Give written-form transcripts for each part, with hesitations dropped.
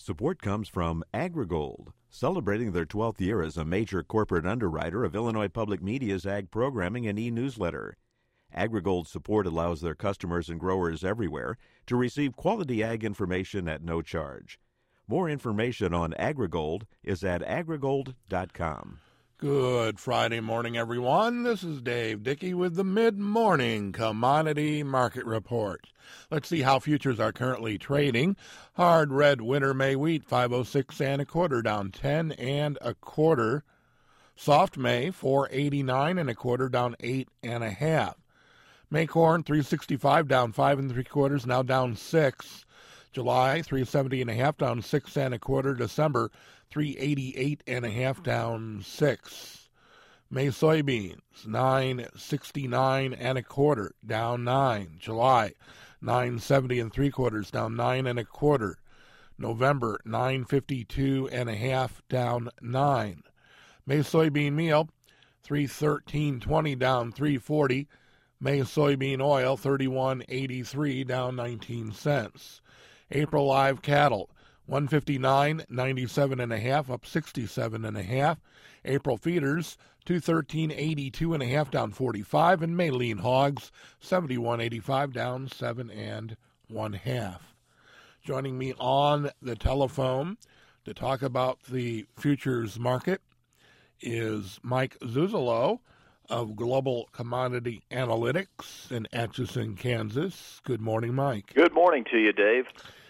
Support comes from AgriGold, celebrating their 12th year as a major corporate underwriter of Illinois Public Media's ag programming and e-newsletter. AgriGold's support allows their customers and growers everywhere to receive quality ag information at no charge. More information on AgriGold is at agrigold.com. Good Friday morning, everyone. This is Dave Dickey with the Mid-Morning Commodity Market Report. Let's see how futures are currently trading. Hard red winter May wheat, 506 and a quarter, down 10 and a quarter. Soft May, 489 and a quarter, down 8 and a half. May corn, 365, down 5 and 3/4, now down 6. July, 370 and a half, down 6 and a quarter. December, 388 and a half, down 6. May soybeans, 969 and a quarter, down 9. July, 970 and 3/4, down 9 and a quarter. November, 952 and a half, down 9. May soybean meal, 313.20, down 340. May soybean oil, 31.83, down 19 cents. April live cattle, 159.97 and a half, up 67 and a half. April feeders, 213.82 and a half, down 45, and May lean hogs, 71.85, down 7 and 1/2. Joining me on the telephone to talk about the futures market is Mike Zuzolo of Global Commodity Analytics in Atchison, Kansas. Good morning, Mike. Good morning to you, Dave.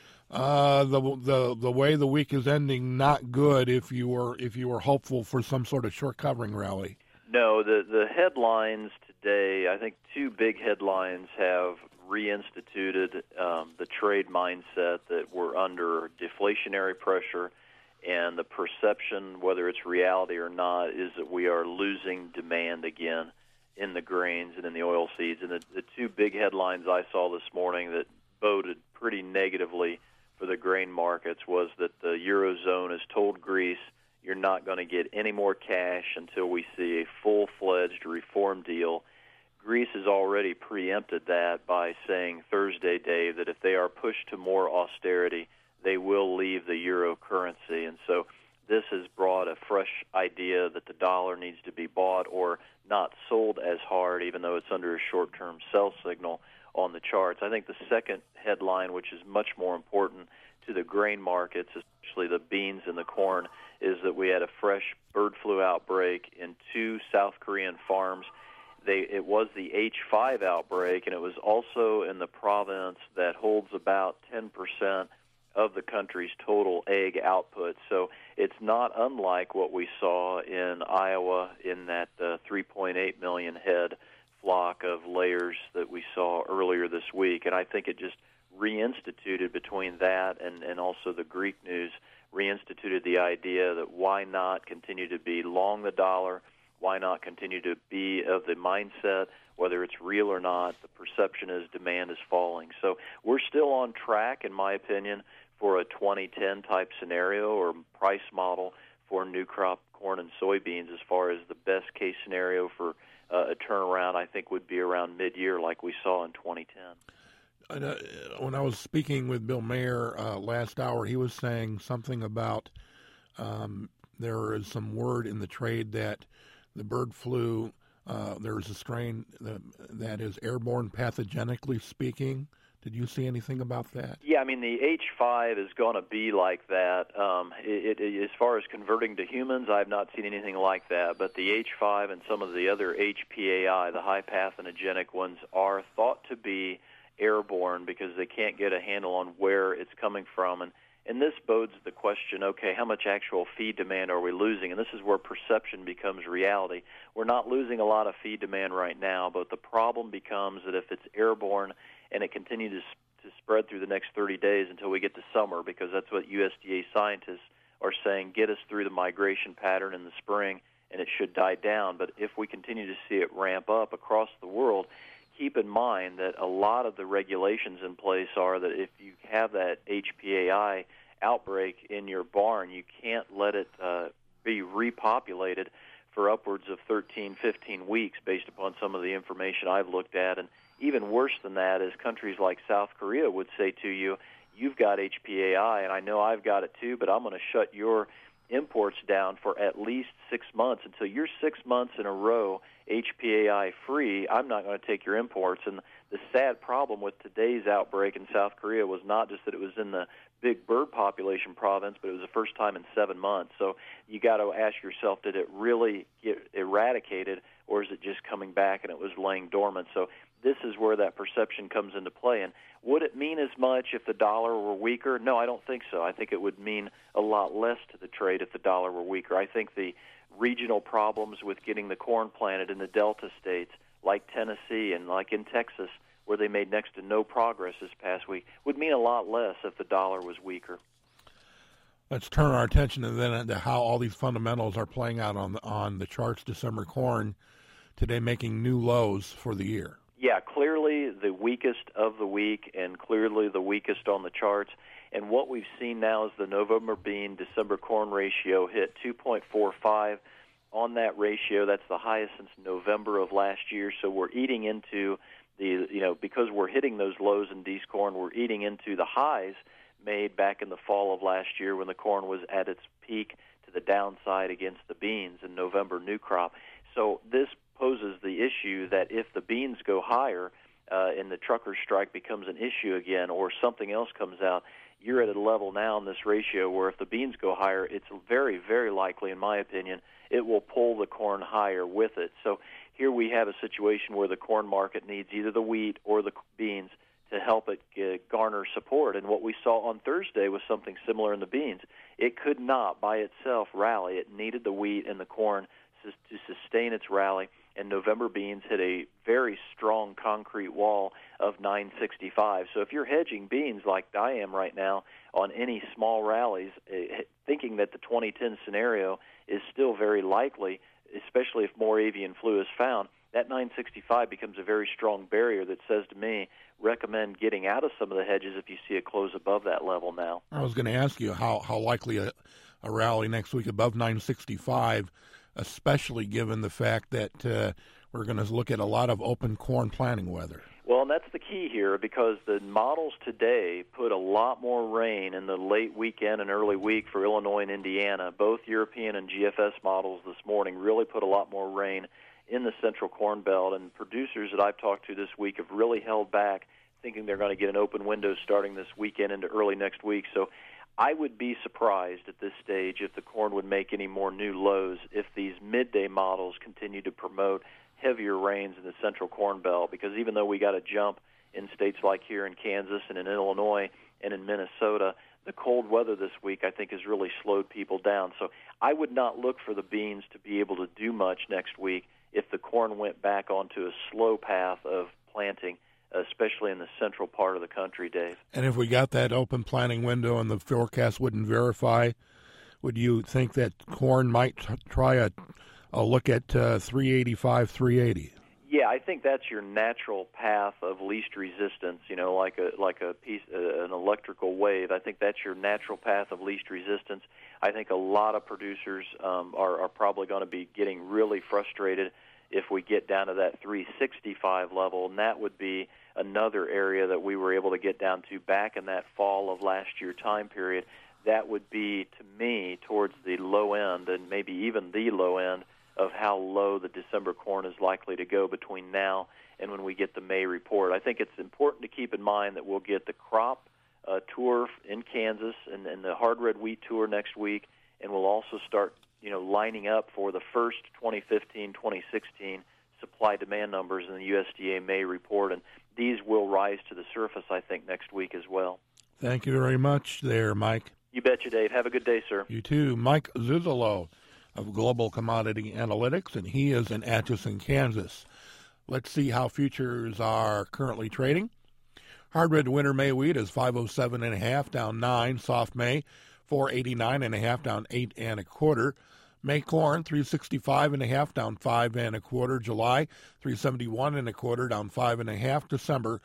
The way the week is ending, not good. If you were hopeful for some sort of short covering rally. No, the headlines today. I think two big headlines have reinstituted the trade mindset that we're under deflationary pressure, and the perception, whether it's reality or not, is that we are losing demand again in the grains and in the oil seeds. And the two big headlines I saw this morning that boded pretty negatively for the grain markets was that the Eurozone has told Greece, you're not going to get any more cash until we see a full-fledged reform deal. Greece has already preempted that by saying Thursday, Dave, that if they are pushed to more austerity, they will leave the euro currency. And so this has brought a fresh idea that the dollar needs to be bought or not sold as hard, even though it's under a short-term sell signal on the charts. I think the second headline, which is much more important to the grain markets, especially the beans and the corn, is that we had a fresh bird flu outbreak in 2 South Korean farms. It was the H5 outbreak, and it was also in the province that holds about 10% of the country's total egg output. So it's not unlike what we saw in Iowa in that 3.8 million head flock of layers that we saw earlier this week. And I think it just reinstituted between that and also the Greek news, reinstituted the idea that why not continue to be long the dollar, why not continue to be of the mindset, whether it's real or not, the perception is demand is falling. So we're still on track, in my opinion, for a 2010 type scenario or price model for new crop corn and soybeans. As far as the best case scenario for a turnaround, I think would be around mid-year like we saw in 2010. When I was speaking with Bill Mayer last hour, he was saying something about there is some word in the trade that the bird flu, there's a strain that is airborne pathogenically speaking. Did you see anything about that? Yeah, I mean, the H5 is going to be like that. As far as converting to humans, I've not seen anything like that. But the H5 and some of the other HPAI, the high pathogenic ones, are thought to be airborne because they can't get a handle on where it's coming from. And this bodes the question, okay, how much actual feed demand are we losing? And this is where perception becomes reality. We're not losing a lot of feed demand right now, but the problem becomes that if it's airborne and it continues to spread through the next 30 days until we get to summer, because that's what USDA scientists are saying, get us through the migration pattern in the spring, and it should die down. But if we continue to see it ramp up across the world, keep in mind that a lot of the regulations in place are that if you have that HPAI outbreak in your barn, you can't let it be repopulated for upwards of 13, 15 weeks based upon some of the information I've looked at. And even worse than that is countries like South Korea would say to you, you've got HPAI, and I know I've got it too, but I'm going to shut your imports down for at least 6 months. Until you're 6 months in a row HPAI free, I'm not going to take your imports. And the sad problem with today's outbreak in South Korea was not just that it was in the big bird population province, but it was the first time in 7 months. So you got to ask yourself, did it really get eradicated, or is it just coming back and it was laying dormant? So this is where that perception comes into play. And would it mean as much if the dollar were weaker? No, I don't think so. I think it would mean a lot less to the trade if the dollar were weaker. I think the regional problems with getting the corn planted in the Delta states, like Tennessee and like in Texas, where they made next to no progress this past week, would mean a lot less if the dollar was weaker. Let's turn our attention then to how all these fundamentals are playing out on the charts. December corn today making new lows for the year. Yeah, clearly the weakest of the week and clearly the weakest on the charts. And what we've seen now is the November bean December corn ratio hit 2.45. On that ratio, that's the highest since November of last year. So we're eating into because we're hitting those lows in D's corn, we're eating into the highs made back in the fall of last year when the corn was at its peak to the downside against the beans in November new crop. So this poses the issue that if the beans go higher and the trucker strike becomes an issue again, or something else comes out, you're at a level now in this ratio where if the beans go higher, it's very, very likely, in my opinion, it will pull the corn higher with it. So here we have a situation where the corn market needs either the wheat or the beans to help it garner support. And what we saw on Thursday was something similar in the beans. It could not by itself rally. It needed the wheat and the corn to sustain its rally. And November beans hit a very strong concrete wall of 965. So if you're hedging beans like I am right now on any small rallies, thinking that the 2010 scenario is still very likely, especially if more avian flu is found, that 965 becomes a very strong barrier that says to me, recommend getting out of some of the hedges if you see a close above that level now. I was going to ask you how likely a rally next week above 965, especially given the fact that we're going to look at a lot of open corn planting weather. Well, and that's the key here, because the models today put a lot more rain in the late weekend and early week for Illinois and Indiana. Both European and GFS models this morning really put a lot more rain in the central corn belt, and producers that I've talked to this week have really held back, thinking they're going to get an open window starting this weekend into early next week. So I would be surprised at this stage if the corn would make any more new lows if these midday models continue to promote heavier rains in the central corn belt, because even though we got a jump in states like here in Kansas and in Illinois and in Minnesota, the cold weather this week I think has really slowed people down. So I would not look for the beans to be able to do much next week if the corn went back onto a slow path of planting, especially in the central part of the country, Dave. And if we got that open planting window and the forecast wouldn't verify, would you think that corn might try a look at 385, 380? Yeah, I think that's your natural path of least resistance. Like a piece, an electrical wave. I think that's your natural path of least resistance. I think a lot of producers are probably going to be getting really frustrated if we get down to that 365 level, and that would be another area that we were able to get down to back in that fall of last year time period. That would be, to me, towards the low end, and maybe even the low end, of how low the December corn is likely to go between now and when we get the May report. I think it's important to keep in mind that we'll get the crop tour in Kansas and the hard red wheat tour next week, and we'll also start lining up for the first 2015-2016 supply-demand numbers in the USDA May report, and these will rise to the surface, I think, next week as well. Thank you very much there, Mike. You betcha, Dave. Have a good day, sir. You too. Mike Zuzolo of Global Commodity Analytics, and he is in Atchison, Kansas. Let's see how futures are currently trading. Hard red winter May wheat is 507.5, down 9. Soft May 489.5, down 8 1/4. May corn 365.5, down 5 1/4. July 371 1/4, down 5 1/2. December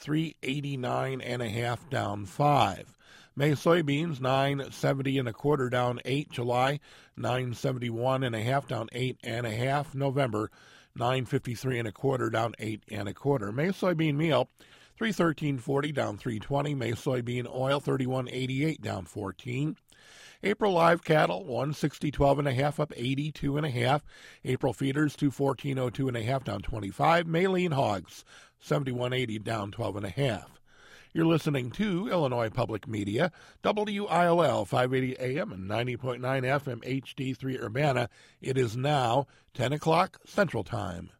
389.5, down 5. May soybeans 970 1/4, down 8. July 971 1/2, down 8 1/2. November 953 1/4, down 8 1/4. May soybean meal $313.40 down $3.20. May soybean oil $31.88 down $14. April live cattle $160.12.5 up 82.5. April feeders $214.02.5 down 25. May lean hogs $71.80 down 12.5. You're listening to Illinois Public Media, WILL 580 AM and 90.9 FM HD3 Urbana. It is now 10 o'clock Central Time.